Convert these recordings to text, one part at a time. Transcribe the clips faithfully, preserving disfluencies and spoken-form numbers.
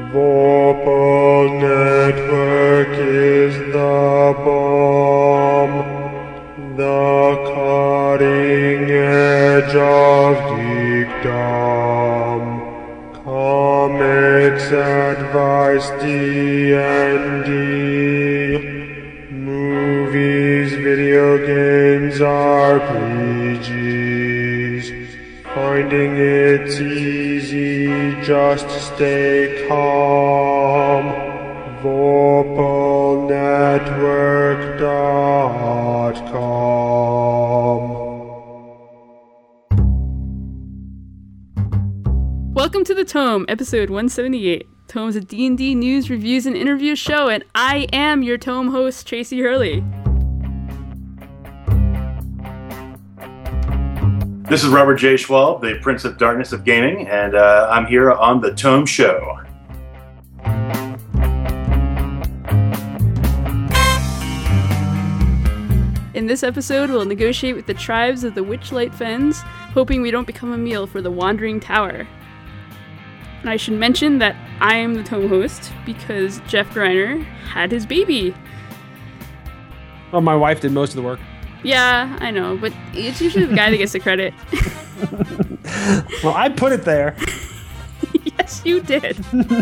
Vorpal Network is the bomb, the cutting edge of geekdom. Comics, advice, D and D, movies, video games, R P Gs. Finding it's easy just to stay calm. Vorpal Network dot com. Welcome to The Tome, episode one seventy-eight. Tome is a D and D news, reviews, and interview show, and I am your Tome host, Tracy Hurley. This is Robert J. Schwab, the Prince of Darkness of Gaming, and uh, I'm here on The Tome Show. In this episode, we'll negotiate with the tribes of the Witchlight Fens, hoping we don't become a meal for the Wandering Tower. And I should mention that I am the Tome host because Jeff Greiner had his baby. Well, my wife did most of the work. Yeah, I know, but it's usually the guy that gets the credit. Well, I put it there. Yes, you did.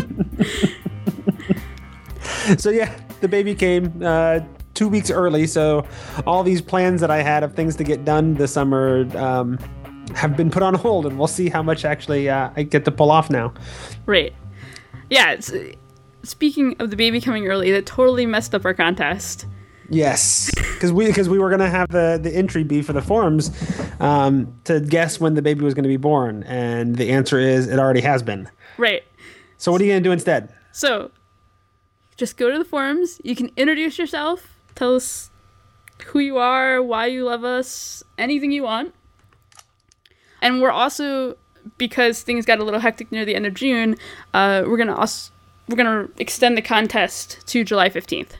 So yeah, the baby came uh, two weeks early, so all these plans that I had of things to get done this summer um, have been put on hold, and we'll see how much actually uh, I get to pull off now. Right. Yeah, it's, speaking of the baby coming early, that totally messed up our contest. Yes, because we because we were gonna have the, the entry be for the forums um, to guess when the baby was gonna be born, and the answer is it already has been. Right. So what are you gonna do instead? So, just go to the forums. You can introduce yourself, tell us who you are, why you love us, anything you want. And we're also, because things got a little hectic near the end of June, uh, we're gonna also, we're gonna extend the contest to July fifteenth.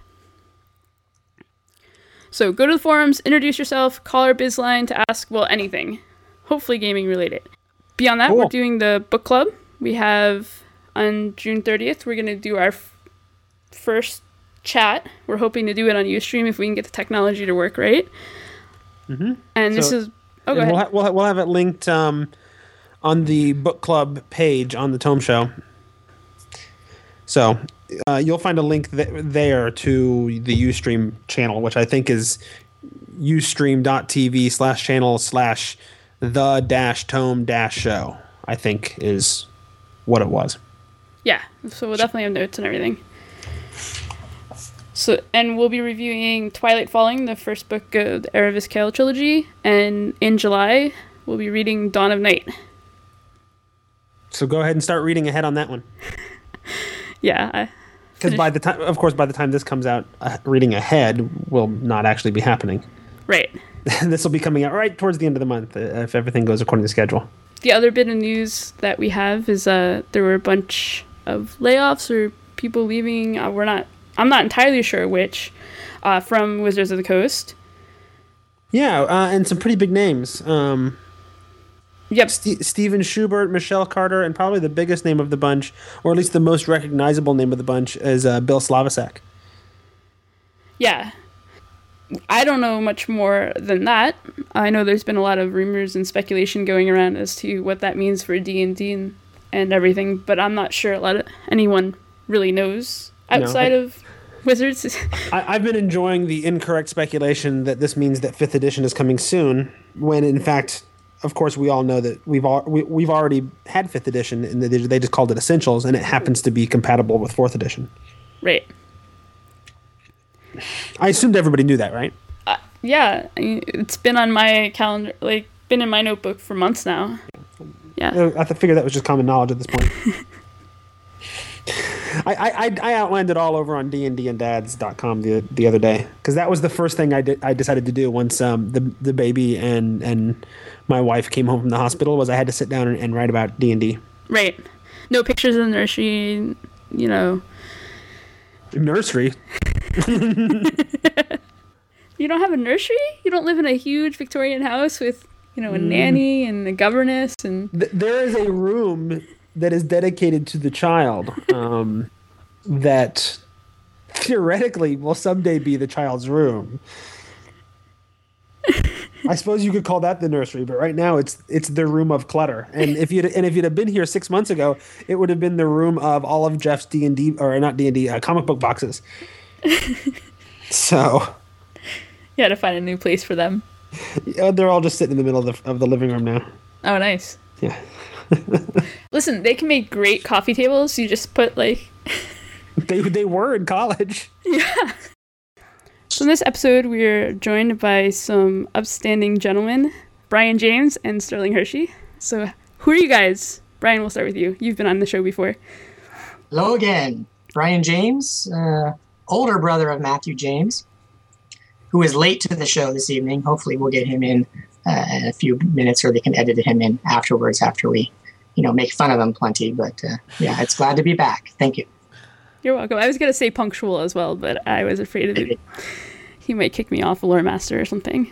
So go to the forums, introduce yourself, call our biz line to ask, well, anything. Hopefully gaming related. Beyond that, Cool. We're doing the book club. We have, on June thirtieth, we're going to do our f- first chat. We're hoping to do it on Ustream if we can get the technology to work right. Mm-hmm. And this So- is... Oh, go And ahead. we'll, ha- we'll, ha- we'll have it linked um, on the book club page on the Tome Show. So uh, you'll find a link th- there to the Ustream channel, which I think is ustream.tv slash channel slash the dash tome dash show, I think is what it was. Yeah, so we'll definitely have notes and everything. So, and we'll be reviewing Twilight Falling, the first book of the Aravis Kale trilogy, and in July, we'll be reading Dawn of Night. So go ahead and start reading ahead on that one. Yeah. I Because by the time, of course, by the time this comes out, uh, reading ahead will not actually be happening. Right. This will be coming out right towards the end of the month uh, if everything goes according to schedule. The other bit of news that we have is uh, there were a bunch of layoffs or people leaving. Uh, we're not. I'm not entirely sure which. Uh, from Wizards of the Coast. Yeah, uh, and some pretty big names. Um, Yep. St- Steven Schubert, Michelle Carter, and probably the biggest name of the bunch, or at least the most recognizable name of the bunch, is uh, Bill Slavicsek. Yeah. I don't know much more than that. I know there's been a lot of rumors and speculation going around as to what that means for D and D and, and everything, but I'm not sure a lot of anyone really knows outside No, I- of Wizards. I- I've been enjoying the incorrect speculation that this means that fifth edition is coming soon, when in fact, of course, we all know that we've al- we, we've already had fifth edition, and they they just called it Essentials, and it happens to be compatible with fourth edition. Right. I assumed everybody knew that, right? Uh, yeah, I mean, it's been on my calendar, like, been in my notebook for months now. Yeah. Uh, I th- figured that was just common knowledge at this point. I, I, I outlined it all over on d and d and dads dot com the the other day, because that was the first thing I did. I decided to do once um, the the baby and and my wife came home from the hospital, was I had to sit down and, and write about D and D. Right. No pictures in the nursery, you know. Nursery? You don't have a nursery? You don't live in a huge Victorian house with, you know, a mm. nanny and a governess and... Th- there is a room that is dedicated to the child um, that theoretically will someday be the child's room. I suppose you could call that the nursery, but right now it's it's the room of clutter. And if you'd and if you'd have been here six months ago, it would have been the room of all of Jeff's D and D or not D and D uh, comic book boxes. So, yeah, to find a new place for them. Yeah, they're all just sitting in the middle of the of the living room now. Oh, nice. Yeah. Listen, they can make great coffee tables. You just put like. they they were in college. Yeah. So in this episode, we're joined by some upstanding gentlemen, Brian James and Sterling Hershey. So who are you guys? Brian, we'll start with you. You've been on the show before. Hello again. Brian James, uh, older brother of Matthew James, who is late to the show this evening. Hopefully we'll get him in uh, in a few minutes, or they can edit him in afterwards after we, you know, make fun of him plenty. But uh, yeah, it's glad to be back. Thank you. You're welcome. I was going to say punctual as well, but I was afraid of it. He might kick me off a lore master or something.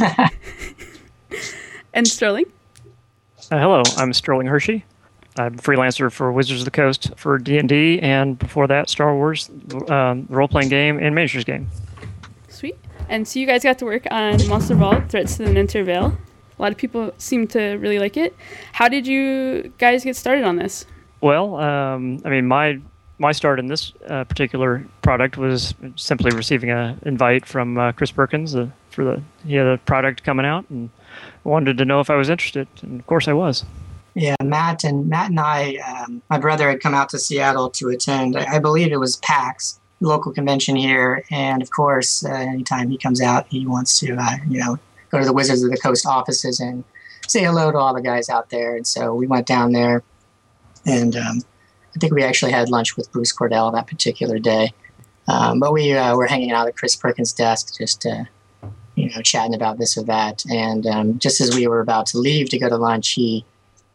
And Sterling? Uh, hello, I'm Sterling Hershey. I'm a freelancer for Wizards of the Coast for D and D, and before that, Star Wars, um, role-playing game, and miniatures game. Sweet. And so you guys got to work on Monster Vault, Threats to the Ninter Veil. A lot of people seem to really like it. How did you guys get started on this? Well, um, I mean, my my start in this uh, particular product was simply receiving an invite from uh, Chris Perkins uh, for the he had a product coming out and wanted to know if I was interested, and of course I was. Yeah, Matt and Matt and I, um, my brother had come out to Seattle to attend. I, I believe it was PAX, local convention here, and of course, uh, anytime he comes out, he wants to, uh, you know, go to the Wizards of the Coast offices and say hello to all the guys out there. And so we went down there, and um, I think we actually had lunch with Bruce Cordell that particular day. Um, but we uh, were hanging out at Chris Perkins' desk, just uh, you know, chatting about this or that. And um, just as we were about to leave to go to lunch, he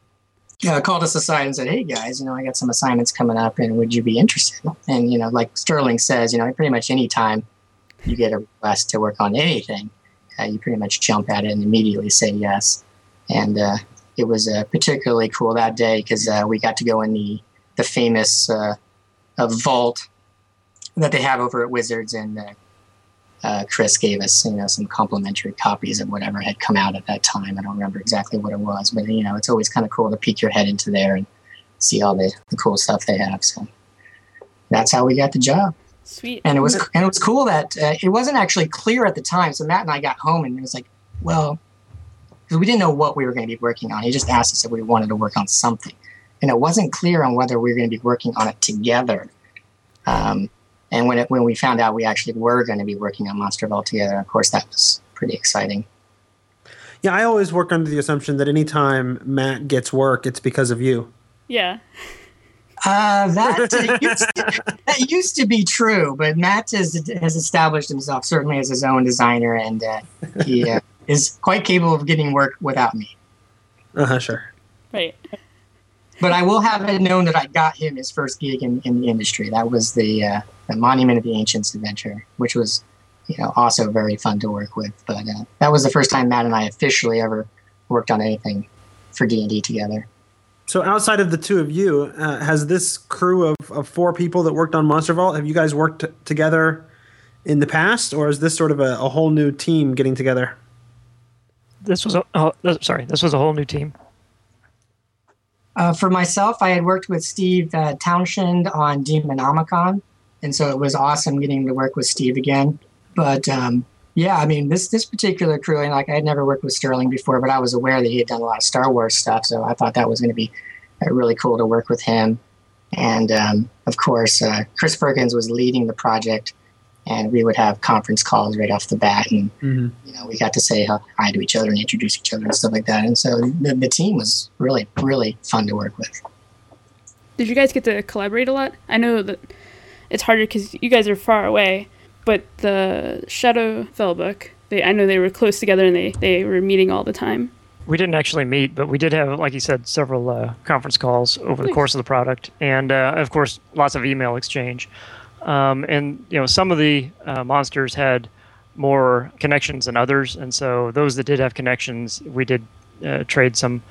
uh, called us aside and said, "Hey guys, you know, I got some assignments coming up, and would you be interested?" And you know, like Sterling says, you know, pretty much any time you get a request to work on anything, uh, you pretty much jump at it and immediately say yes. And uh, it was uh, particularly cool that day because uh, we got to go in the the famous uh, uh, vault that they have over at Wizards, and uh, uh, Chris gave us, you know, some complimentary copies of whatever had come out at that time. I don't remember exactly what it was, but you know, it's always kind of cool to peek your head into there and see all the, the cool stuff they have. So that's how we got the job. Sweet. And it was and it was cool that uh, it wasn't actually clear at the time. So Matt and I got home, and it was like, well, because we didn't know what we were going to be working on. He just asked us if we wanted to work on something. And it wasn't clear on whether we were going to be working on it together. Um, and when it, when we found out we actually were going to be working on Monster Vault together, of course, that was pretty exciting. Yeah, I always work under the assumption that anytime Matt gets work, it's because of you. Yeah. Uh, that, uh, used to, that used to be true, but Matt has, has established himself certainly as his own designer, and uh, he uh, is quite capable of getting work without me. Uh-huh, sure. Right. But I will have it known that I got him his first gig in, in the industry. That was the, uh, the Monument of the Ancients adventure, which was, you know, also very fun to work with. But uh, that was the first time Matt and I officially ever worked on anything for D and D together. So outside of the two of you, uh, has this crew of, of four people that worked on Monster Vault, have you guys worked t- together in the past, or is this sort of a, a whole new team getting together? This was a oh, sorry, this was a whole new team. Uh, for myself, I had worked with Steve uh, Townshend on Demonomicon, and so it was awesome getting to work with Steve again. But um, yeah, I mean, this this particular crew, and like I had never worked with Sterling before, but I was aware that he had done a lot of Star Wars stuff, so I thought that was going to be uh, really cool to work with him. And um, of course, uh, Chris Perkins was leading the project, and we would have conference calls right off the bat, and mm-hmm. you know, we got to say hi to each other and introduce each other and stuff like that. And so the, the team was really, really fun to work with. Did you guys get to collaborate a lot? I know that it's harder because you guys are far away, but the Shadowfell book, they I know they were close together and they, they were meeting all the time. We didn't actually meet, but we did have, like you said, several uh, conference calls over nice. the course of the product, and uh, of course, lots of email exchange. Um, and you know, some of the uh, monsters had more connections than others, and so those that did have connections, we did uh, trade some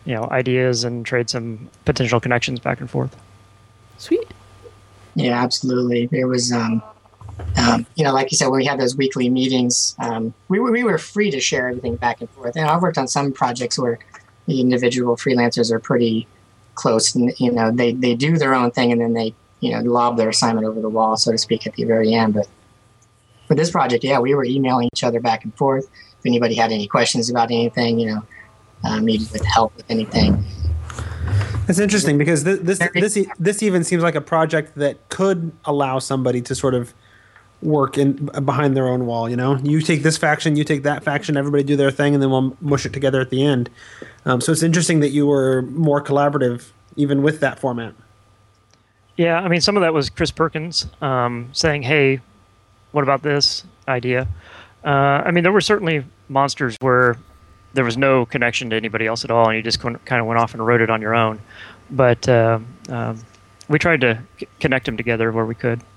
you know, ideas and trade some potential connections back and forth. Sweet. Yeah, absolutely. There was, um, um, you know, like you said, when we had those weekly meetings, um, we were we were free to share everything back and forth. And I've worked on some projects where the individual freelancers are pretty close, and you know, they they do their own thing, and then they you know lob their assignment over the wall, so to speak, at the very end. But for this project, yeah, we were emailing each other back and forth. If anybody had any questions about anything, you know, um, needed with help with anything. That's interesting because this this this this even seems like a project that could allow somebody to sort of work in behind their own wall. You know, you take this faction, you take that faction, everybody do their thing, and then we'll mush it together at the end. Um, so it's interesting that you were more collaborative even with that format. Yeah, I mean, some of that was Chris Perkins um, saying, "Hey, what about this idea?" Uh, I mean, there were certainly monsters where there was no connection to anybody else at all, and you just kind of went off and wrote it on your own. But uh, um, we tried to c- connect them together where we could.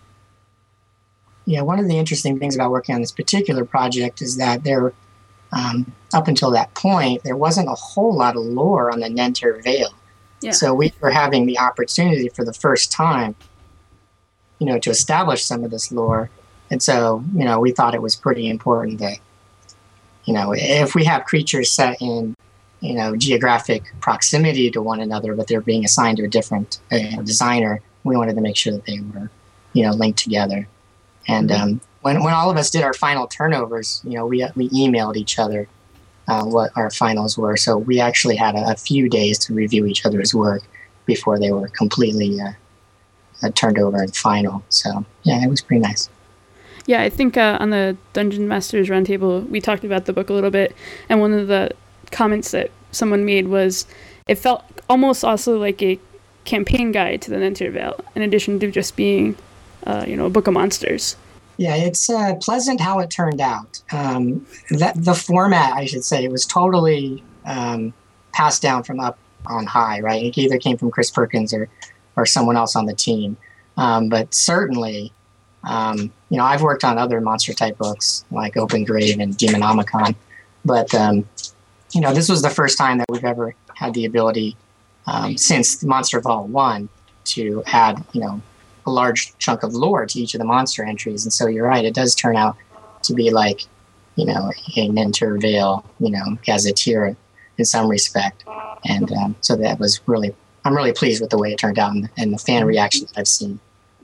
Yeah, one of the interesting things about working on this particular project is that there, um, up until that point, there wasn't a whole lot of lore on the Nenter Vale. Yeah. So we were having the opportunity for the first time, you know, to establish some of this lore. And so, you know, we thought it was pretty important that, you know, if we have creatures set in, you know, geographic proximity to one another, but they're being assigned to a different uh, designer, we wanted to make sure that they were, you know, linked together. And um, when when all of us did our final turnovers, you know, we we emailed each other uh, what our finals were. So we actually had a, a few days to review each other's work before they were completely uh, uh, turned over and final. So yeah, it was pretty nice. Yeah, I think uh, on the Dungeon Masters Roundtable, we talked about the book a little bit, and one of the comments that someone made was it felt almost also like a campaign guide to the Nenter Vale, in addition to just being, uh, you know, a book of monsters. Yeah, it's uh, pleasant how it turned out. Um, that the format, I should say, was totally um, passed down from up on high, right? It either came from Chris Perkins or, or someone else on the team. Um, but certainly... Um, you know, I've worked on other monster type books like Open Grave and Demonomicon, but um, you know, this was the first time that we've ever had the ability um, since Monster Vault one to add, you know, a large chunk of lore to each of the monster entries. And so you're right, it does turn out to be like, you know, a Nenter Vale, you know, gazetteer in some respect. And um, so that was really, I'm really pleased with the way it turned out and, and the fan reactions I've seen.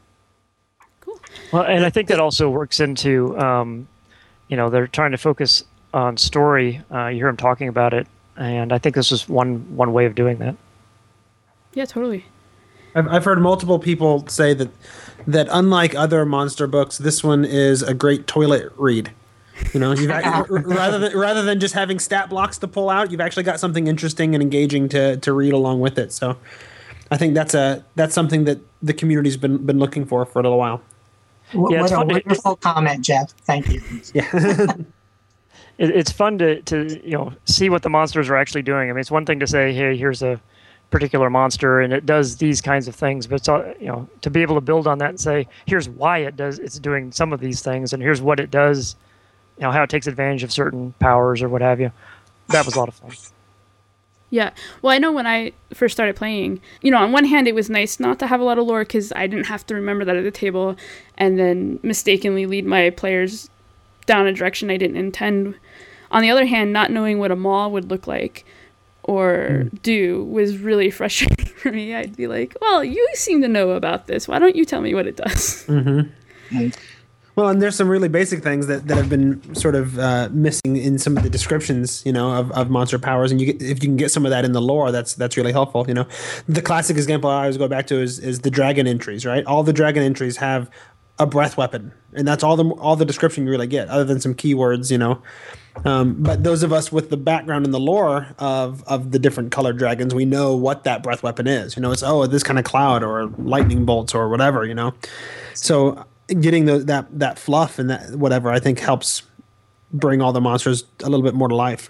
Well, and I think that also works into, um, you know, they're trying to focus on story. Uh, you hear them talking about it, and I think this is one one way of doing that. Yeah, totally. I've I've heard multiple people say that that unlike other monster books, this one is a great toilet read. You know, you've act- rather than rather than just having stat blocks to pull out, you've actually got something interesting and engaging to to read along with it. So, I think that's a that's something that the community's been been looking for for a little while. What, Yeah, what it's a fun to- wonderful comment, Jeff. Thank you. Yeah. It, it's fun to, to you know see what the monsters are actually doing. I mean, it's one thing to say, hey, here's a particular monster and it does these kinds of things, but it's all, you know, to be able to build on that and say, here's why it does it's doing some of these things, and here's what it does, you know, how it takes advantage of certain powers or what have you. That was a lot of fun. Yeah. Well, I know when I first started playing, you know, on one hand, it was nice not to have a lot of lore because I didn't have to remember that at the table and then mistakenly lead my players down a direction I didn't intend. On the other hand, not knowing what a maw would look like or mm. do was really frustrating for me. I'd be like, well, you seem to know about this. Why don't you tell me what it does? Mm-hmm. Mm. Well, and there's some really basic things that, that have been sort of uh, missing in some of the descriptions, you know, of, of monster powers. And you get, if you can get some of that in the lore, that's that's really helpful. You know, the classic example I always go back to is is the dragon entries, right? All the dragon entries have a breath weapon, and that's all the all the description you really get, other than some keywords, you know. Um, but those of us with the background in the lore of of the different colored dragons, we know what that breath weapon is. You know, it's oh, this kind of cloud or lightning bolts or whatever. You know, so. Getting the, that that fluff and that whatever, I think helps bring all the monsters a little bit more to life.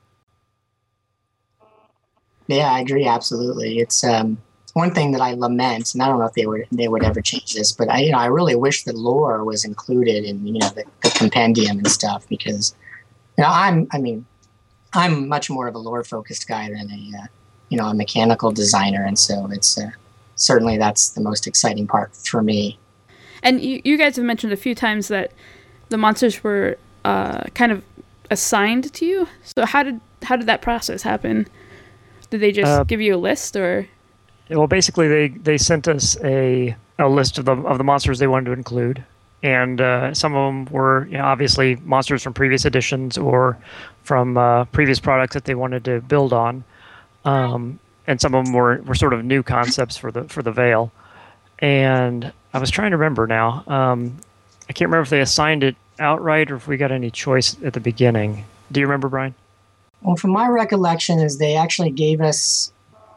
Yeah, I agree absolutely. It's um, one thing that I lament, and I don't know if they would they would ever change this, but I you know I really wish the lore was included in you know the, the compendium and stuff, because you know I'm I mean I'm much more of a lore focused guy than a uh, you know, a mechanical designer, and so it's uh, certainly that's the most exciting part for me. And you, you guys have mentioned a few times that the monsters were uh, kind of assigned to you. So how did how did that process happen? Did they just Uh, give you a list, or? Well, basically, they, they sent us a, a list of the of the monsters they wanted to include, and uh, some of them were, you know, obviously monsters from previous editions or from uh, previous products that they wanted to build on, um, and some of them were, were sort of new concepts for the for the Veil. And I was trying to remember now. Um, I can't remember if they assigned it outright or if we got any choice at the beginning. Do you remember, Brian? Well, from my recollection, is they actually gave us.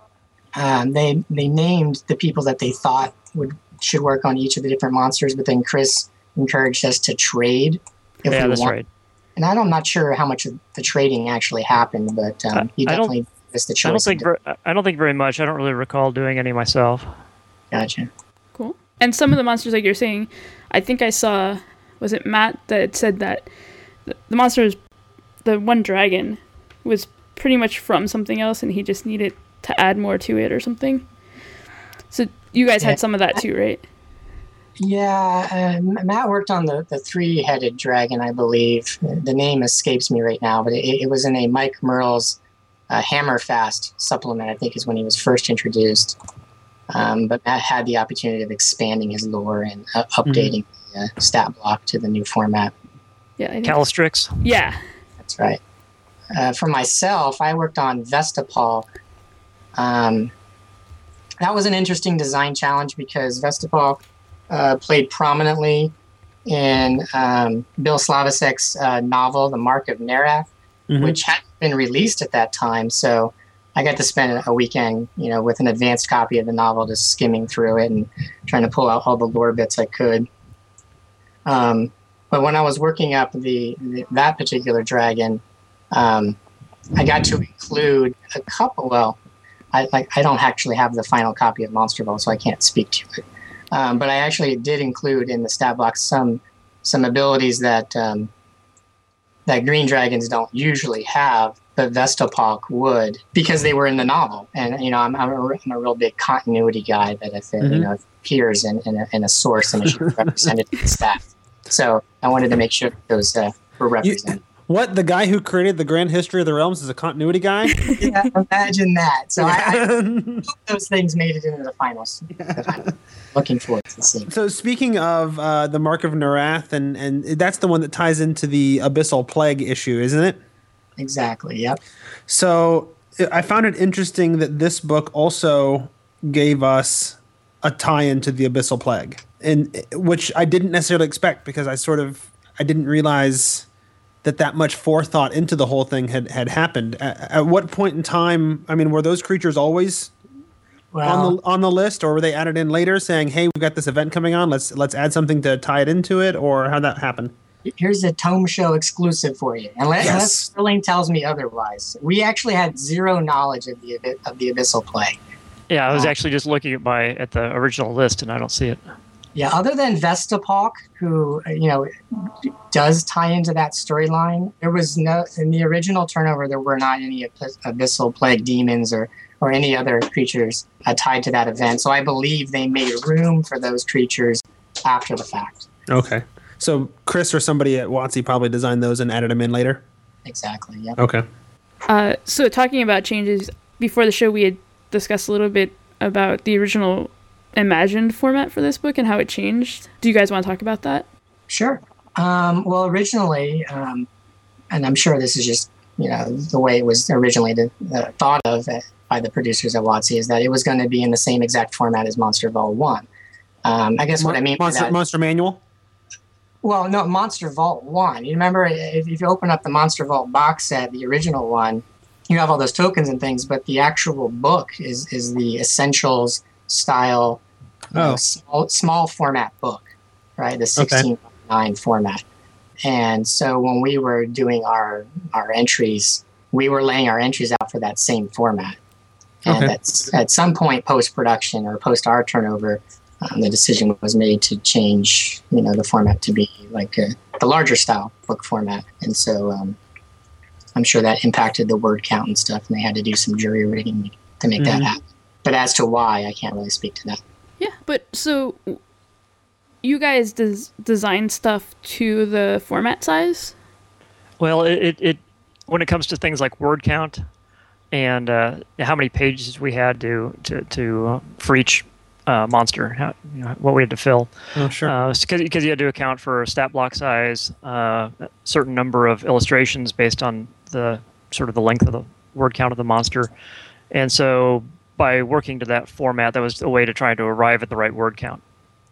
Um, they they named the people that they thought would should work on each of the different monsters, but then Chris encouraged us to trade. If Yeah, we that's want. right. And I'm not sure how much of the trading actually happened, but um, I- he I don't- definitely gave us the choice. I don't think to- ver- I don't think very much. I don't really recall doing any myself. Gotcha. Cool. And some of the monsters, like you're saying, I think I saw, was it Matt that said that the, the monsters, the one dragon, was pretty much from something else, and he just needed to add more to it or something. So you guys Yeah. had some of that too, right? Yeah, uh, Matt worked on the, the three-headed dragon, I believe. The name escapes me right now, but it, it was in a Mike Merle's uh, Hammerfast supplement, I think is when he was first introduced. Um, but Matt had the opportunity of expanding his lore and uh, updating the uh, stat block to the new format. Yeah. I think- Calistrix. yeah. That's right. Uh, for myself, I worked on Vestapal. Um, that was an interesting design challenge because Vestapal uh, played prominently in um, Bill Slavisek's uh, novel, The Mark of Nerath, Mhm. which hadn't been released at that time. So I got to spend a weekend, you know, with an advanced copy of the novel, just skimming through it and trying to pull out all the lore bits I could. Um, but when I was working up the, the that particular dragon, um, I got to include a couple. Well, I like I don't actually have the final copy of Monster Vault, so I can't speak to it. Um, but I actually did include in the stat block some some abilities that um, that green dragons don't usually have, but Vestapalk would, because they were in the novel. And you know, I'm I'm a, I'm a real big continuity guy that if it, Mhm. you know if it appears in, in, a, in a source and it should be represented in the stat. So I wanted to make sure that those uh, were represented. What, the guy who created the Grand History of the Realms is a continuity guy? Yeah, imagine that. So I, I Yeah. hope those things made it into the finals. The finals. Looking forward to seeing. So speaking of uh, the Mark of Nerath, and, and that's the one that ties into the Abyssal Plague issue, isn't it? Exactly. Yep. So I found it interesting that this book also gave us a tie-in to the Abyssal Plague, and which I didn't necessarily expect because I sort of I didn't realize that that much forethought into the whole thing had, had happened. At, at what point in time? I mean, were those creatures always Well, on the on the list, or were they added in later, saying, "Hey, we've got this event coming on. Let's let's add something to tie it into it," or how'd that happen? here's a Tome Show exclusive for you. Unless, Yes. unless Sterling tells me otherwise, we actually had zero knowledge of the abi- of the Abyssal Plague. Yeah, I was Oh. actually just looking at my at the original list and I don't see it. Yeah, other than Vestapalk, who uh, you know does tie into that storyline, there was no in the original turnover. There were not any Abys- Abyssal Plague demons or or any other creatures uh, tied to that event. So I believe they made room for those creatures after the fact. Okay, so Chris or somebody at WotC probably designed those and added them in later. Exactly. Yeah. Okay. Uh, so talking about changes, before the show we had discussed a little bit about the original imagined format for this book and how it changed. Do you guys want to talk about that? Sure. Um, well, originally, um, and I'm sure this is just you know the way it was originally the, uh, thought of uh, by the producers at WotC, is that it was going to be in the same exact format as Monster Vault One. Um, I guess what I mean by Monster, that. Monster Manual. Well, no, Monster Vault one. You remember if, if you open up the Monster Vault box set, the original one, you have all those tokens and things, but the actual book is is the Essentials style, you know, Oh. small, small format book, right? The sixteen by nine format. And so when we were doing our our entries, we were laying our entries out for that same format. And Okay. at, at some point post production or post our turnover, um, the decision was made to change, you know, the format to be like a, the larger style book format. And so um, I'm sure that impacted the word count and stuff, and they had to do some jury rigging to make Mm-hmm. that happen. But as to why, I can't really speak to that. Yeah, but so you guys des- design stuff to the format size? Well, it, it, it when it comes to things like word count and uh, how many pages we had to to, to uh, for each uh, monster, how, you know, what we had to fill. Oh, sure. Because uh, you had to account for stat block size, uh, a certain number of illustrations based on the sort of the length of the word count of the monster, and so by working to that format, that was a way to try to arrive at the right word count.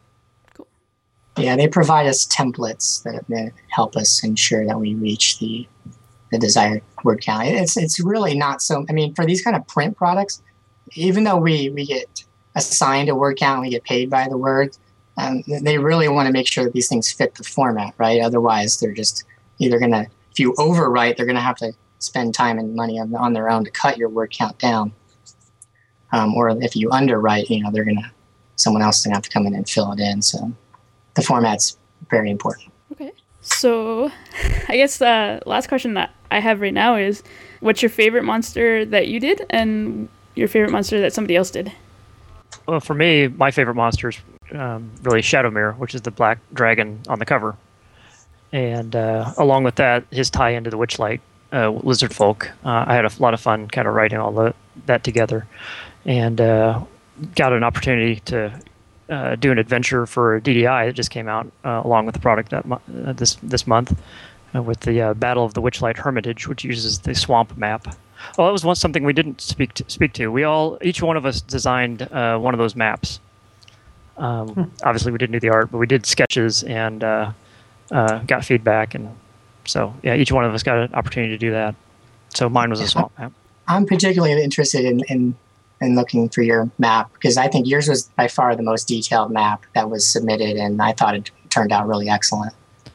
Yeah, they provide us templates that, that help us ensure that we reach the the desired word count. It's it's really not so. I mean, for these kind of print products, even though we we get assigned a word count and we get paid by the word, um, they really want to make sure that these things fit the format, right? Otherwise, they're just either gonna, if you overwrite, they're gonna have to spend time and money on, on their own to cut your word count down, um, or if you underwrite, you know, they're gonna someone else is gonna have to come in and fill it in. So the format's very important. Okay. So I guess the last question that I have right now is, what's your favorite monster that you did and your favorite monster that somebody else did? Well, for me, my favorite monster is um, really Shadowmere, which is the black dragon on the cover. And uh, along with that, his tie into the Witchlight uh, lizard folk. Uh, I had a lot of fun kind of writing all the, that together, and uh, got an opportunity to uh, do an adventure for D D I that just came out uh, along with the product that mo- uh, this this month uh, with the uh, Battle of the Witchlight Hermitage, which uses the swamp map. Well, that was one something we didn't speak to, speak to. We all, each one of us, designed uh, one of those maps. Um, hmm. Obviously, we didn't do the art, but we did sketches and uh, uh, got feedback, and so yeah, each one of us got an opportunity to do that. So mine was a swamp map. I'm particularly interested in, in in looking for your map because I think yours was by far the most detailed map that was submitted, and I thought it turned out really excellent.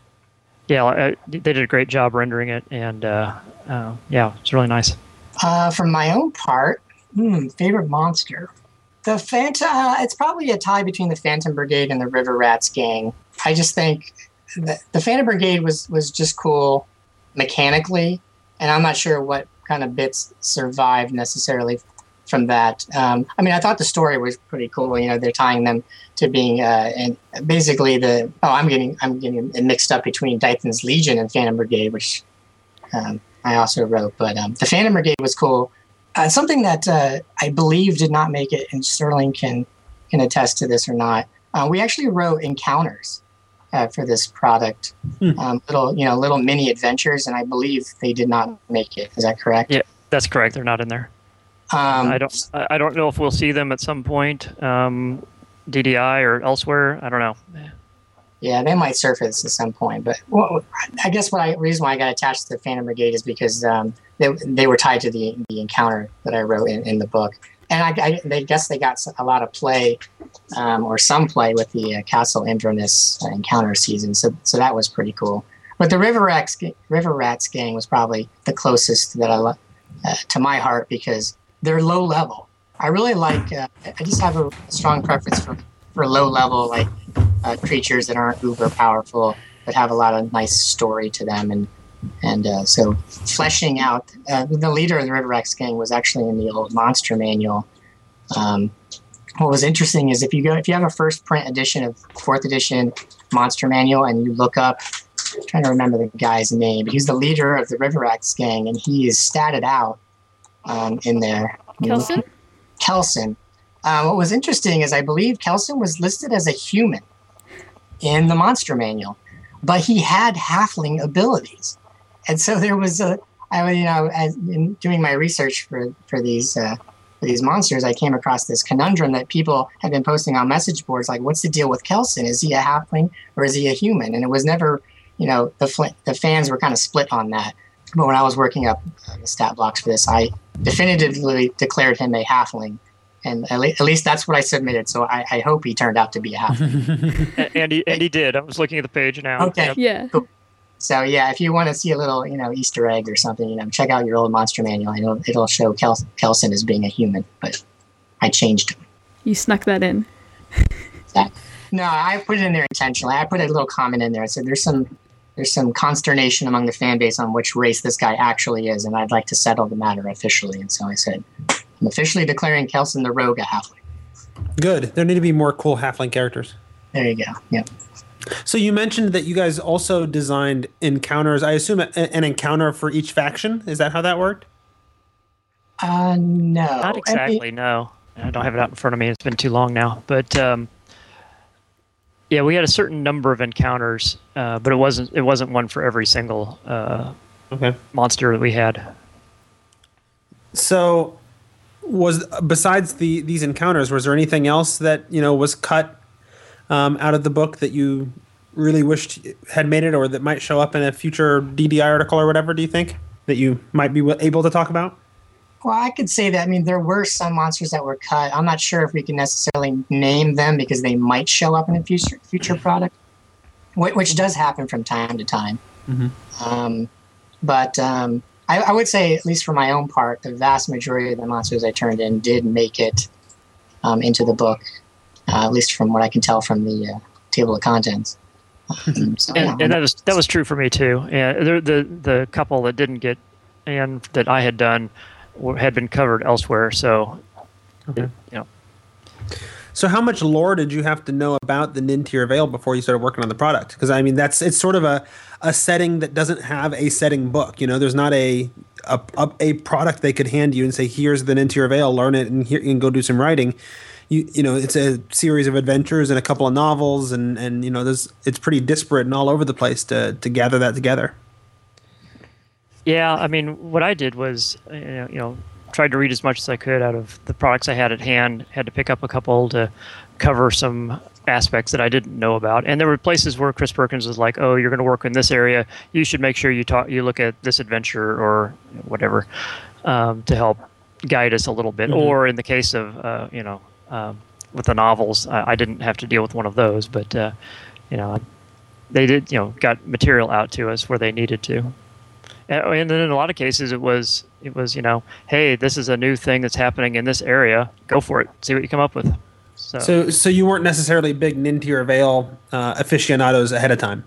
Yeah, I, they did a great job rendering it, and uh, uh, yeah, it's really nice. Uh, from my own part, hmm, favorite monster. The Phantom, uh, it's probably a tie between the Phantom Brigade and the River Rats gang. I just think the, the Phantom Brigade was, was just cool mechanically, and I'm not sure what kind of bits survived necessarily from that. Um, I mean, I thought the story was pretty cool. You know, they're tying them to being, uh, and basically the, oh, I'm getting, I'm getting it mixed up between Dython's Legion and Phantom Brigade, which um, I also wrote, but um, the Phantom Brigade was cool. Uh, something that uh, I believe did not make it, and Sterling can can attest to this or not. Uh, we actually wrote encounters uh, for this product, hmm. um, little you know little mini adventures, and I believe they did not make it. Is that correct? Yeah, that's correct. They're not in there. Um, I don't I don't know if we'll see them at some point, um, D D I or elsewhere. I don't know. Yeah, they might surface at some point, but well, I guess what I reason why I got attached to the Phantom Brigade is because um, they they were tied to the the encounter that I wrote in, in the book, and I, I they guess they got a lot of play um, or some play with the uh, Castle Inverness uh, encounter season, so so that was pretty cool. But the River Rats River Rats gang was probably the closest that I uh, to my heart because they're low level. I really like. Uh, I just have a strong preference for for low level like. Uh, creatures that aren't uber powerful but have a lot of nice story to them, and and uh, so fleshing out uh, the leader of the River Rats gang was actually in the old monster manual. Um, what was interesting is if you go if you have a first print edition of fourth edition monster manual and you look up, I'm trying to remember the guy's name, but he's the leader of the River Rats gang and he is statted out um, in there. Kelson? Kelson. Uh, what was interesting is I believe Kelson was listed as a human in the monster manual, but he had halfling abilities, and so there was a. I you know, as in doing my research for for these uh, for these monsters, I came across this conundrum that people had been posting on message boards, like, "What's the deal with Kelson? Is he a halfling or is he a human?" And it was never, you know, the fl- the fans were kind of split on that. But when I was working up uh, the stat blocks for this, I definitively declared him a halfling. And at, le- at least that's what I submitted. So I, I hope he turned out to be a halfling. and, he, and he did. I was looking at the page now. Okay. Yep. Yeah. Cool. So yeah, if you want to see a little, you know, Easter egg or something, you know, check out your old monster manual. It'll, it'll show Kel- Kelson as being a human, but I changed him. You snuck that in. Exactly. No, I put it in there intentionally. I put a little comment in there. I said there's some there's some consternation among the fan base on which race this guy actually is, and I'd like to settle the matter officially. And so I said, I'm officially declaring Kelson the Rogue a halfling. Good. There need to be more cool halfling characters. There you go. Yep. So you mentioned that you guys also designed encounters. I assume a, an encounter for each faction. Is that how that worked? Uh, no. Not exactly, no. I don't have it out in front of me. It's been too long now. But um, yeah, we had a certain number of encounters, uh, but it wasn't it wasn't one for every single uh, Okay. monster that we had. So, was besides the these encounters, was there anything else that you know was cut um, out of the book that you really wished had made it, or that might show up in a future D D I article or whatever? Do you think that you might be able to talk about? Well, I could say that. I mean, there were some monsters that were cut. I'm not sure if we can necessarily name them because they might show up in a future future product, which, which does happen from time to time. Mm-hmm. Um, but um, I, I would say, at least for my own part, the vast majority of the monsters I turned in did make it um, into the book, uh, at least from what I can tell from the uh, table of contents. Um, so, And, yeah, and that was that was true for me too. Yeah, the the the couple that didn't get and that I had done were- had been covered elsewhere. So, Okay. you know, So how much lore did you have to know about the Nintir Veil before you started working on the product? Because I mean, that's it's sort of a, a setting that doesn't have a setting book. You know, there's not a a, a, a product they could hand you and say, "Here's the Nintir Veil, learn it, and here and go do some writing." You you know, it's a series of adventures and a couple of novels, and, and you know, there's it's pretty disparate and all over the place to to gather that together. yeah. I mean, what I did was, uh, you know, tried to read as much as I could out of the products I had at hand. Had to pick up a couple to cover some aspects that I didn't know about. And there were places where Chris Perkins was like, "Oh, you're going to work in this area. You should make sure you talk, you look at this adventure or whatever um, to help guide us a little bit." Mm-hmm. Or in the case of, uh, you know, um, with the novels, I, I didn't have to deal with one of those, but uh, you know, they did, you know, got material out to us where they needed to. And and then in a lot of cases, it was it was you know, hey, this is a new thing that's happening in this area. Go for it. See what you come up with. So, So so you weren't necessarily big Nintir Veil uh, aficionados ahead of time.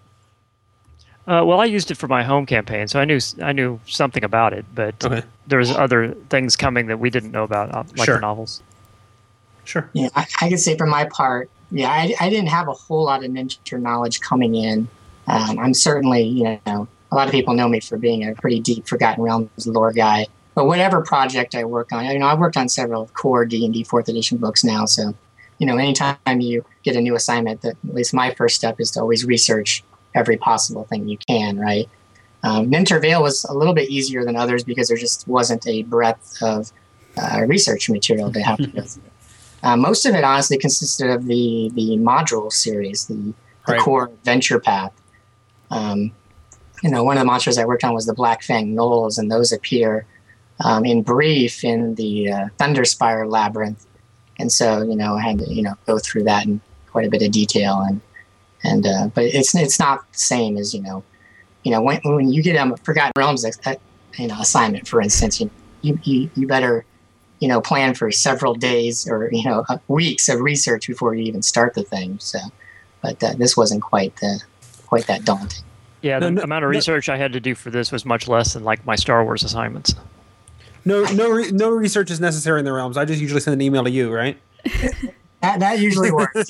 uh, well, I used it for my home campaign, so I knew I knew something about it. But Okay. there was other things coming that we didn't know about, uh, like Sure. the novels. Sure. Yeah, I, I could say for my part, yeah, I, I didn't have a whole lot of Ninja knowledge coming in. Um, I'm certainly, you know, a lot of people know me for being a pretty deep Forgotten Realms lore guy. But whatever project I work on, you know, I've worked on several core D and D fourth edition books now. So, you know, anytime you get a new assignment, that at least my first step is to always research every possible thing you can, right? Um, Nintir Veil was a little bit easier than others because there just wasn't a breadth of uh, research material to have to go through. Uh, most of it, honestly, consisted of the the module series, the, the Right. core adventure path. Um, you know, one of the monsters I worked on was the Black Fang Gnolls, and those appear um, in brief in the uh, Thunderspire Labyrinth. And so, you know, I had to, you know, go through that in quite a bit of detail. And, and uh, but it's it's not the same as, you know, you know, when, when you get a Forgotten Realms, uh, you know, assignment, for instance, you, you, you, you better, you know, plan for several days or, you know, uh, weeks of research before you even start the thing. So, but uh, this wasn't quite the, quite that daunting. Yeah, the No, no, amount of no. research I had to do for this was much less than like my Star Wars assignments. No no re- no research is necessary in the realms. I just usually send an email to you, right? That, that usually works.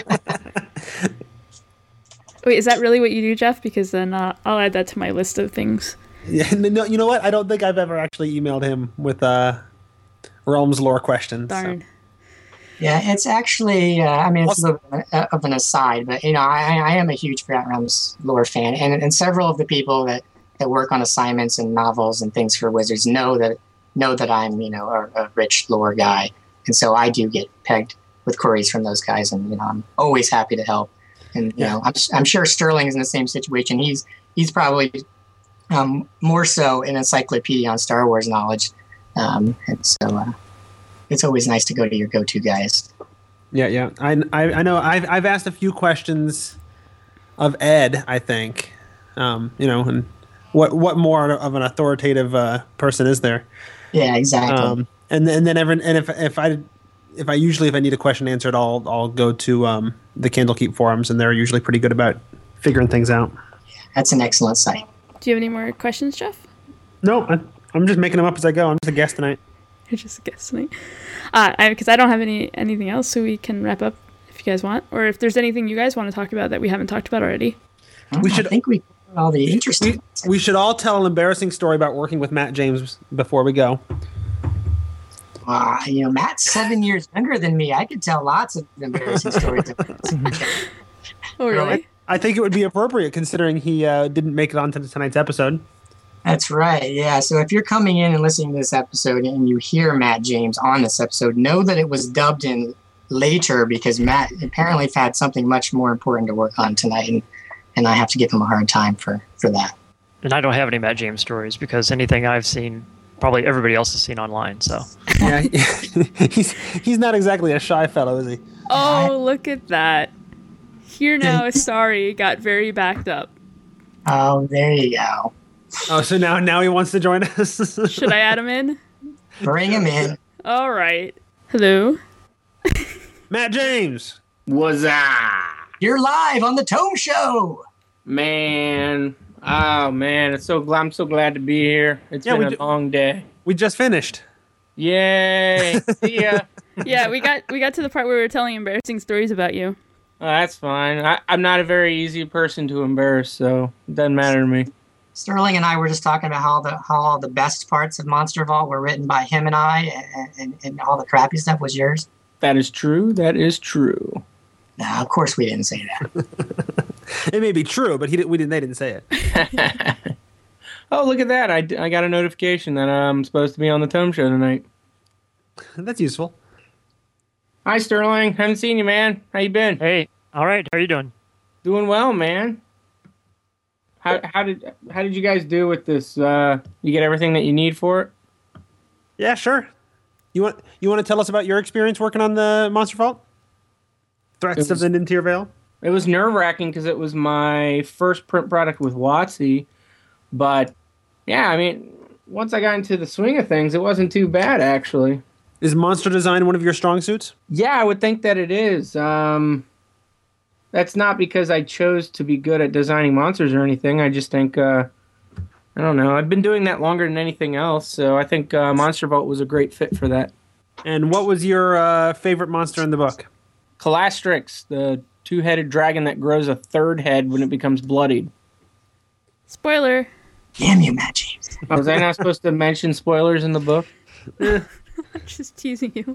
Wait, is that really what you do, Jeff? Because then uh, I'll add that to my list of things. Yeah, no, you know what? I don't think I've ever actually emailed him with uh, realms lore questions. so. Darn. Yeah, it's actually, uh, I mean, it's a little bit of an aside, but, you know, I, I am a huge Forgotten Realms lore fan, and, and several of the people that, that work on assignments and novels and things for Wizards know that know that I'm, you know, a, a rich lore guy, and so I do get pegged with queries from those guys, and, you know, I'm always happy to help. And, you Yeah. know, I'm, I'm sure Sterling is in the same situation. He's he's probably um, more so an encyclopedia on Star Wars knowledge, um, and so uh, it's always nice to go to your go-to guys. Yeah, yeah. I, I, I know. I've I've asked a few questions of Ed. I think, um, you know, and what what more of an authoritative uh, person is there? Yeah, exactly. Um, and and then every, and if if I if I usually if I need a question answered, I'll I'll go to um, the Candlekeep forums, and they're usually pretty good about figuring things out. That's an excellent site. Do you have any more questions, Jeff? No, I, I'm just making them up as I go. I'm just a guest tonight. You're just guessing. Uh, I because I don't have any anything else, so we can wrap up if you guys want, or if there's anything you guys want to talk about that we haven't talked about already. We should I think we covered all the interesting. We, we should all tell an embarrassing story about working with Matt James before we go. Uh, you know, Matt's seven years younger than me. I could tell lots of embarrassing stories. Oh, really? I, I think it would be appropriate considering he uh, didn't make it onto tonight's episode. That's right. Yeah. So if you're coming in and listening to this episode and you hear Matt James on this episode, know that it was dubbed in later because Matt apparently had something much more important to work on tonight, and, and I have to give him a hard time for, for that. And I don't have any Matt James stories because anything I've seen, probably everybody else has seen online. So yeah, he's he's not exactly a shy fellow, is he? Oh, look at that. Here now is sorry got very backed up. Oh, there you go. Oh, so now now he wants to join us. Should I add him in? Bring him in. All right. Hello. Matt James. What's up? You're live on the Tome Show. Man. Oh, man. It's so glad, I'm so glad to be here. It's Yeah, been we a ju- long day. We just finished. Yay. See ya. Yeah, we got we got to the part where we were telling embarrassing stories about you. Oh, that's fine. I, I'm not a very easy person to embarrass, so it doesn't matter to me. Sterling and I were just talking about how the how all the best parts of Monster Vault were written by him and I, and, and, and all the crappy stuff was yours. That is true. That is true. No, of course we didn't say that. It may be true, but he did, we didn't. They didn't say it. Oh, look at that. I, I got a notification that I'm supposed to be on the Tome Show tonight. That's useful. Hi, Sterling. Haven't seen you, man. How you been? hey, all right, how are you doing? Doing well, man. How how did how did you guys do with this? Uh, you get everything that you need for it? Yeah, sure. You want you want to tell us about your experience working on the Monster Vault? Threats It was- of the Nintir Vale. It was nerve wracking because it was my first print product with WotC, but yeah, I mean, once I got into the swing of things, it wasn't too bad actually. Is monster design one of your strong suits? Yeah, I would think that it is. Um, that's not because I chose to be good at designing monsters or anything. I just think, uh, I don't know. I've been doing that longer than anything else, so I think uh, Monster Vault was a great fit for that. And what was your uh, favorite monster in the book? Calastrix, the two-headed dragon that grows a third head when it becomes bloodied. Spoiler. Damn you, Matt James. Was I not supposed to mention spoilers in the book? Just teasing you.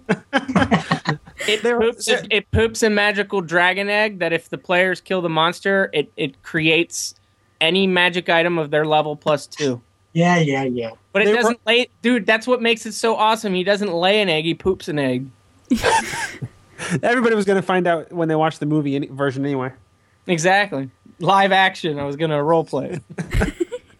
It poops, it, it poops a magical dragon egg that if the players kill the monster, it, it creates any magic item of their level plus two. Yeah, yeah, yeah. But it They doesn't lay... Dude, that's what makes it so awesome. He doesn't lay an egg, he poops an egg. Everybody was going to find out when they watched the movie any- version anyway. Exactly. Live action. I was going to role play it.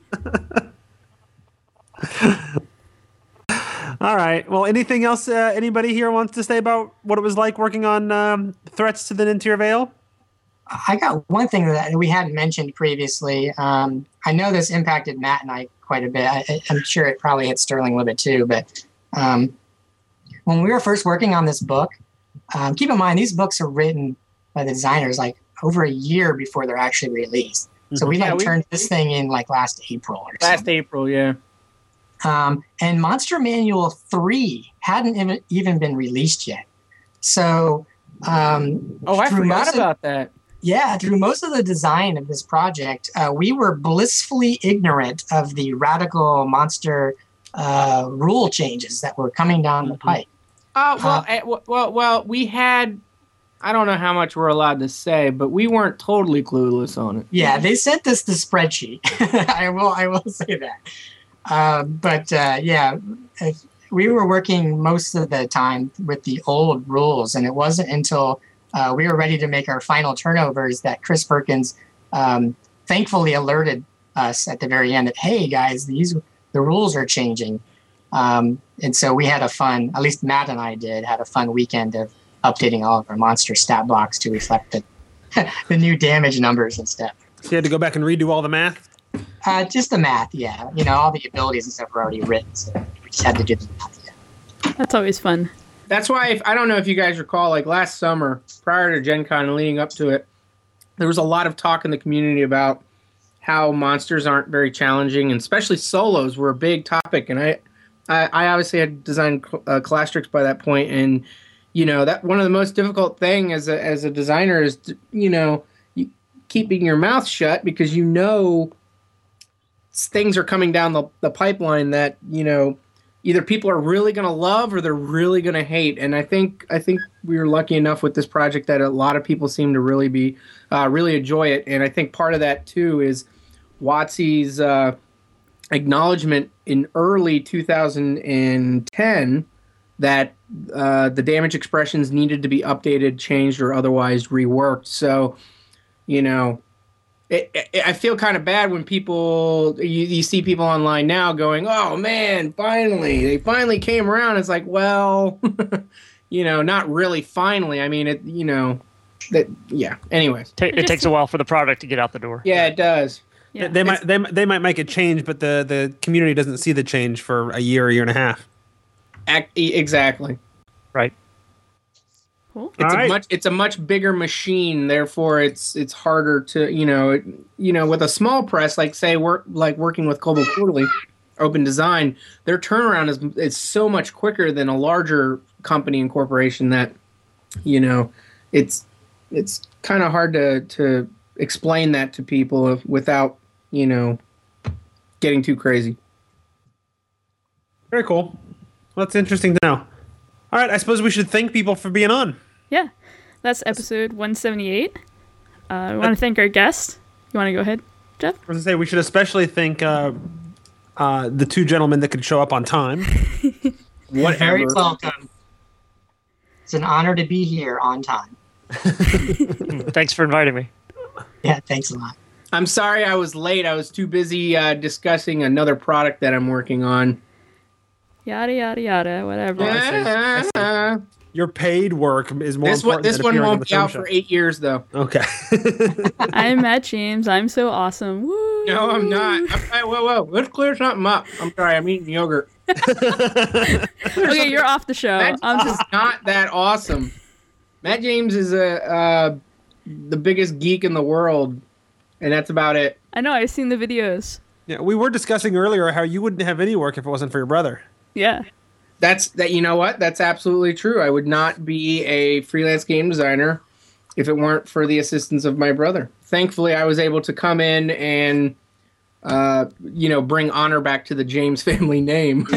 All right. Well, anything else uh, anybody here wants to say about what it was like working on um, Threats to the Nintir Vale? I got one thing that we hadn't mentioned previously. Um, I know this impacted Matt and I quite a bit. I, I'm sure it probably hit Sterling a little bit too. But um, when we were first working on this book, um, keep in mind these books are written by the designers like over a year before they're actually released. So we Yeah, like we- turned this thing in like last April or Last something. April, yeah. Um, and Monster Manual three hadn't even, even been released yet. So um, Oh, I through forgot most of- about that. Yeah, through most of the design of this project, uh, we were blissfully ignorant of the radical monster uh, rule changes that were coming down the pipe. Oh, well, Uh, eh, w- well, well, we had... I don't know how much we're allowed to say, but we weren't totally clueless on it. Yeah, they sent us the spreadsheet. I will, I will say that. Uh, but uh, yeah, if we were working most of the time with the old rules, and it wasn't until uh, we were ready to make our final turnovers that Chris Perkins um, thankfully alerted us at the very end that, hey guys, these the rules are changing. Um, and so we had a fun, at least Matt and I did, had a fun weekend of updating all of our monster stat blocks to reflect the, the new damage numbers and stuff. So you had to go back and redo all the math? Uh, just the math, yeah. You know, all the abilities and stuff were already written, so we just had to do the math. Yeah. That's always fun. That's why, if, I don't know if you guys recall, like last summer, prior to Gen Con and leading up to it, there was a lot of talk in the community about how monsters aren't very challenging, and especially solos were a big topic. And I I, I obviously had designed uh, Clastrix by that point, and you know that one of the most difficult thing as a as a designer is to, you know you, keeping your mouth shut because you know things are coming down the, the pipeline that you know either people are really going to love or they're really going to hate. And I think I think we were lucky enough with this project that a lot of people seem to really be uh, really enjoy it. And I think part of that too is WotC's uh, acknowledgement in early two thousand ten that uh, the damage expressions needed to be updated, changed, or otherwise reworked. So, you know, it, it, I feel kind of bad when people, you, you see people online now going, oh man, finally, they finally came around. It's like, well, you know, not really finally. I mean, it, you know, that, yeah. Anyways. Ta- it takes a while for the product to get out the door. Yeah, it does. Yeah. They might they, they might make a change, but the, the community doesn't see the change for a year, a year and a half. Ac- exactly. Right. Cool. It's All a right. much it's a much bigger machine, therefore it's it's harder to you know it, you know with a small press like say work like working with Cobo Quarterly, Open Design, their turnaround is is so much quicker than a larger company and corporation that you know it's it's kind of hard to to explain that to people without you know getting too crazy. Very cool. Well, that's interesting to know. All right, I suppose we should thank people for being on. Yeah, that's episode one seventy-eight. Uh, we want to thank our guest. You want to go ahead, Jeff? I was going to say, we should especially thank uh, uh, the two gentlemen that could show up on time. You're very Whatever. welcome. It's an honor to be here on time. Thanks for inviting me. Yeah, thanks a lot. I'm sorry I was late. I was too busy uh, discussing another product that I'm working on. Yada yada yada. Whatever. I see. I Your paid work is more This one, important this than one appearing on won't the be film out show. for eight years, though. Okay. I'm Matt James. I'm so awesome. Woo! No, I'm not. I'm, hey, whoa, whoa. Let's clear something up. I'm sorry. I'm eating yogurt. Okay, you're off the show. Matt I'm James just is not that awesome. Matt James is a uh, the biggest geek in the world, and that's about it. I know, I've seen the videos. Yeah, we were discussing earlier how you wouldn't have any work if it wasn't for your brother. Yeah. That's that. You know what? That's absolutely true. I would not be a freelance game designer if it weren't for the assistance of my brother. Thankfully, I was able to come in and, uh, you know, bring honor back to the James family name.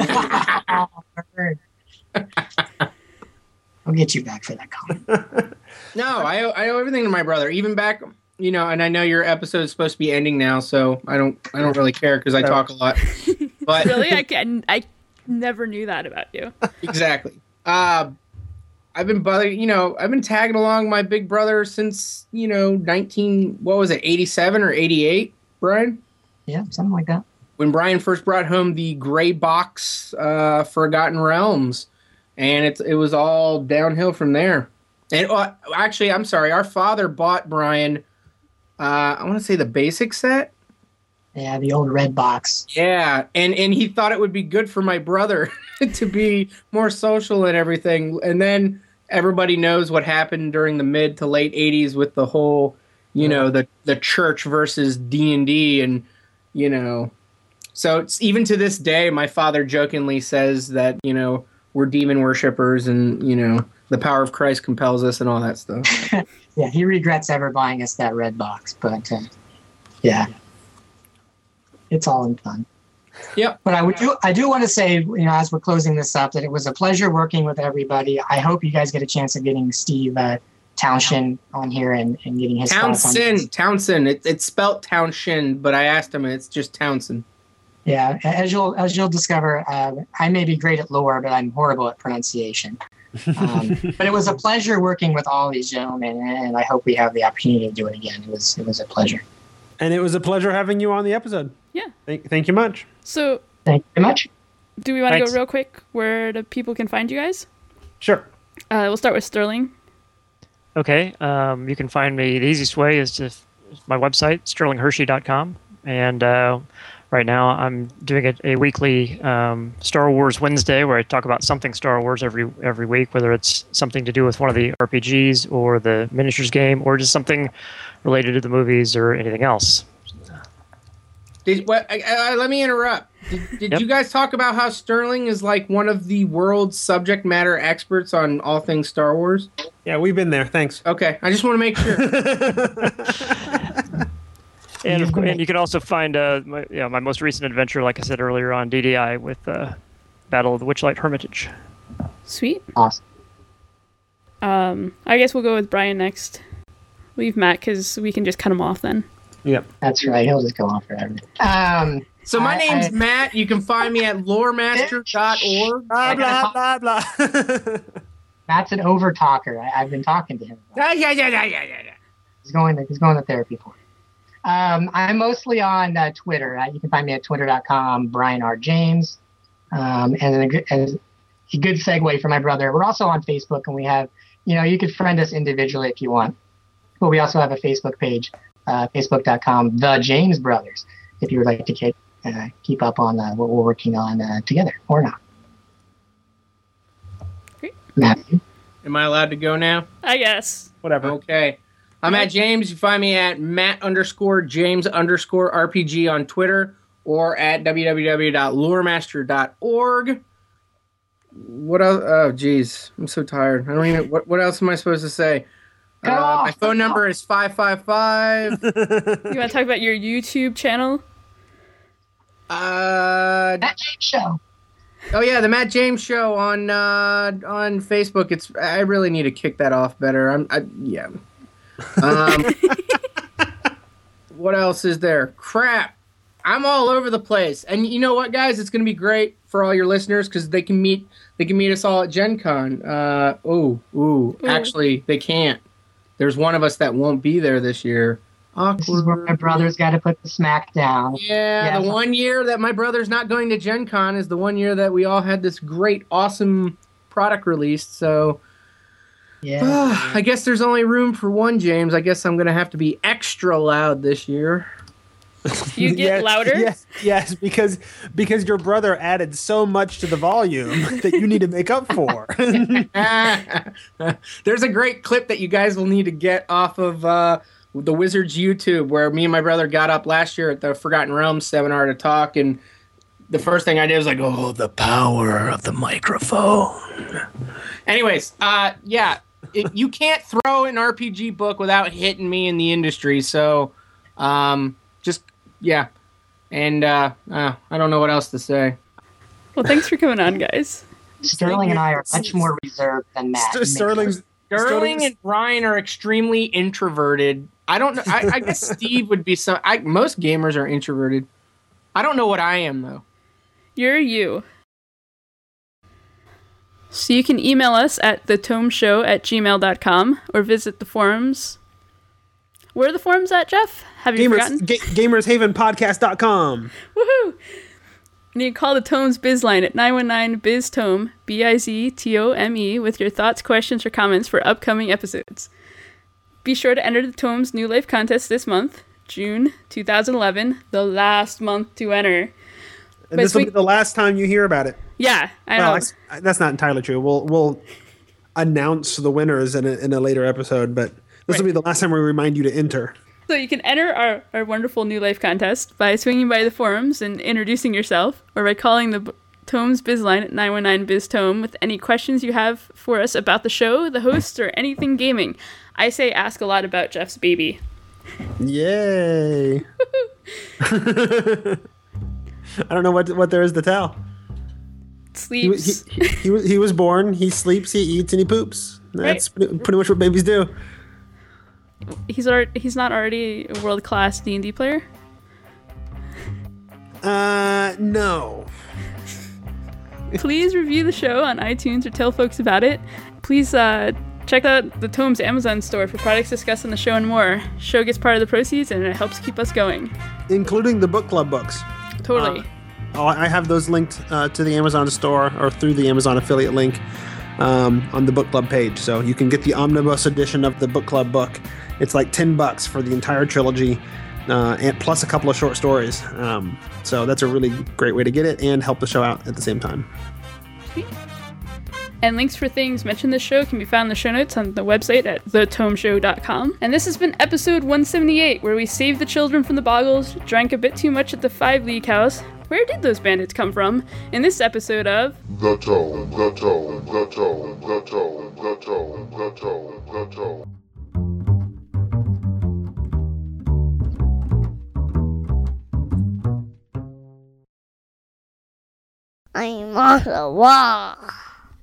I'll get you back for that comment. No, I owe, I owe everything to my brother. Even back, you know, and I know your episode is supposed to be ending now, so I don't I don't really care because I talk a lot. But Really? I can I never knew that about you. exactly. Uh, I've been bothering, you know, I've been tagging along my big brother since, you know, nineteen, what was it, eighty-seven or eighty-eight, Brian? Yeah, something like that. When Brian first brought home the gray box uh, Forgotten Realms, and it, it was all downhill from there. And uh, actually, I'm sorry, our father bought Brian, uh, I want to say the basic set. Yeah, the old red box. Yeah, and, and he thought it would be good for my brother to be more social and everything. And then everybody knows what happened during the mid to late eighties with the whole, you know, the, the church versus D and D and, you know. So it's, even to this day, my father jokingly says that, you know, we're demon worshippers and, you know, the power of Christ compels us and all that stuff. Yeah, he regrets ever buying us that red box, but uh, yeah, it's all in fun. Yep. But I would do I do want to say, you know, as we're closing this up, that it was a pleasure working with everybody. I hope you guys get a chance of getting Steve uh, Townshend on here and, and getting his thoughts on this. Townsend. Townsend. It, it's spelt Townshend, but I asked him, it's just Townsend. Yeah, as you'll as you'll discover, uh, I may be great at lore, but I'm horrible at pronunciation. Um, but it was a pleasure working with all these gentlemen, and I hope we have the opportunity to do it again. It was it was a pleasure. And it was a pleasure having you on the episode. Yeah. Thank, thank you much. So Thank you very much. do we want to go Thanks. real quick where the people can find you guys? Sure. Uh, we'll start with Sterling. Okay, um, you can find me. The easiest way is to my website, sterling hershey dot com, and uh, right now I'm doing a, a weekly um, Star Wars Wednesday where I talk about something Star Wars every every week, whether it's something to do with one of the R P Gs or the miniatures game, or just something related to the movies or anything else. Did, what, I, I, let me interrupt. Did, did Yep. you guys talk about how Sterling is like one of the world's subject matter experts on all things Star Wars? Yeah, we've been there. Thanks. Okay, I just want to make sure. And, of, course, and you can also find uh, my, yeah, my most recent adventure, like I said earlier, on D D I with uh, Battle of the Witchlight Hermitage. Sweet. Awesome. Um, I guess we'll go with Brian next. Leave Matt because we can just cut him off then. Yep. That's right. He'll just go on forever. Um, So my I- name's I- Matt. You can find me at loremaster dot org. Blah, blah, blah, blah. Matt's an over talker. I, I've been talking to him. About it. Yeah, yeah, yeah, yeah, yeah, yeah. He's going to, he's going to therapy for it. Um, I'm mostly on uh, Twitter. Uh, you can find me at twitter dot com, Brian R. James. Um, and then a, good- as a good segue for my brother, we're also on Facebook, and we have, you know, you could friend us individually if you want. But we also have a Facebook page, uh, facebook dot com, The James Brothers, if you would like to keep, uh, keep up on uh, what we're working on uh, together or not. Great. Matthew. Am I allowed to go now? I guess. Whatever. Okay. I'm at James. You find me at Matt underscore James underscore R P G on Twitter or at w w w dot loremaster dot org. What else? Oh, geez. I'm so tired. I don't even. What, what else am I supposed to say? Go Uh, off. my phone number is five five five. You want to talk about your YouTube channel? Uh, That James Show. oh yeah, the Matt James Show on uh, on Facebook. It's I really need to kick that off better. I'm I, yeah. Um, what else is there? Crap. I'm all over the place. And you know what, guys? It's going to be great for all your listeners because they can meet they can meet us all at Gen Con. Uh, ooh, ooh, Ooh. Actually, they can't. There's one of us that won't be there this year. This is where my Awkward. brother's got to put the smack down. Yeah, Yeah. the one year that my brother's not going to Gen Con is the one year that we all had this great, awesome product released. So Yeah. I guess there's only room for one, James. I guess I'm going to have to be extra loud this year. You get Yes, louder? Yes, yes, because because your brother added so much to the volume that you need to make up for. There's a great clip that you guys will need to get off of uh, the Wizards YouTube where me and my brother got up last year at the Forgotten Realms seminar to talk, and the first thing I did was like, oh, the power of the microphone. Anyways, uh, yeah, it, you can't throw an R P G book without hitting me in the industry, so um, just, yeah. And uh, uh, I don't know what else to say. Well, thanks for coming on, guys. Sterling and I are much more reserved than Matt. St- Sterling's Sterling Sterling's- and Brian are extremely introverted. I don't know. I, I guess Steve would be some. I, most gamers are introverted. I don't know what I am though. You're you. So you can email us at thetomeshow at gmail dot com or visit the forums. Where are the forums at, Jeff? Have you Gamers, forgotten? ga- gamershaven podcast dot com. Woohoo! And you can call the Tomes Biz line at nine one nine B I Z T O M E, B I Z T O M E, with your thoughts, questions, or comments for upcoming episodes. Be sure to enter the Tomes New Life contest this month, June two thousand eleven, the last month to enter. And But this will we- be the last time you hear about it. Yeah, I Well, know. I- that's not entirely true. We'll we'll announce the winners in a, in a later episode, but this will be the last time we remind you to enter. So you can enter our, our wonderful New Life contest by swinging by the forums and introducing yourself, or by calling the B- Tomes Biz line at nine one nine B I Z T O M E with any questions you have for us about the show, the hosts, or anything gaming. I say ask a lot about Jeff's baby. Yay! I don't know what what there is to tell. He, was- Sleeps. he, he, he was he was born. He sleeps. He eats, and he poops. That's pretty, pretty much what babies do. He's already, he's not already a world class D and D player. Uh, no. Please review the show on iTunes or tell folks about it. Please uh, check out the Tomes Amazon store for products discussed on the show and more. Show gets part of the proceeds and it helps keep us going. Including the book club books. Totally. Oh, I have those linked uh, to the Amazon store or through the Amazon affiliate link um, on the book club page. So you can get the omnibus edition of the book club book. It's like ten bucks for the entire trilogy, uh, and plus a couple of short stories. Um, so that's a really great way to get it and help the show out at the same time. Sweet. and links for things mentioned in this show can be found in the show notes on the website at the tome show dot com. And this has been episode one seventy-eight, where we saved the children from the Boggles, drank a bit too much at the Five League House. Where did those bandits come from? In this episode of The Tome, The Tome, The Tome, The Tome, The Tome, The Tome, The Tome. I'm on the wall.